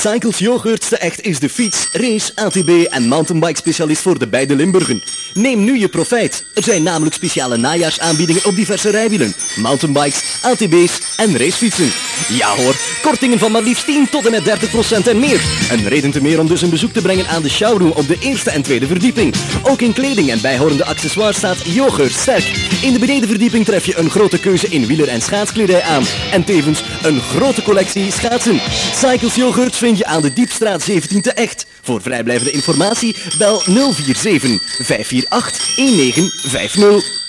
Cycles Yoghurts te Echt is de fiets, race, ATB en mountainbike specialist voor de beide Limburgen. Neem nu je profijt. Er zijn namelijk speciale najaarsaanbiedingen op diverse rijwielen, mountainbikes, ATB's en racefietsen. Ja hoor, kortingen van maar liefst 10 tot en met 30% en meer. Een reden te meer om dus een bezoek te brengen aan de showroom op de eerste en tweede verdieping. Ook in kleding en bijhorende accessoires staat Yoghurt sterk. In de benedenverdieping tref je een grote keuze in wieler- en schaatskledij aan. En tevens een grote collectie schaatsen. Cycles Yoghurts vind je aan de Diepstraat 17 te Echt. Voor vrijblijvende informatie bel 047 548 1950.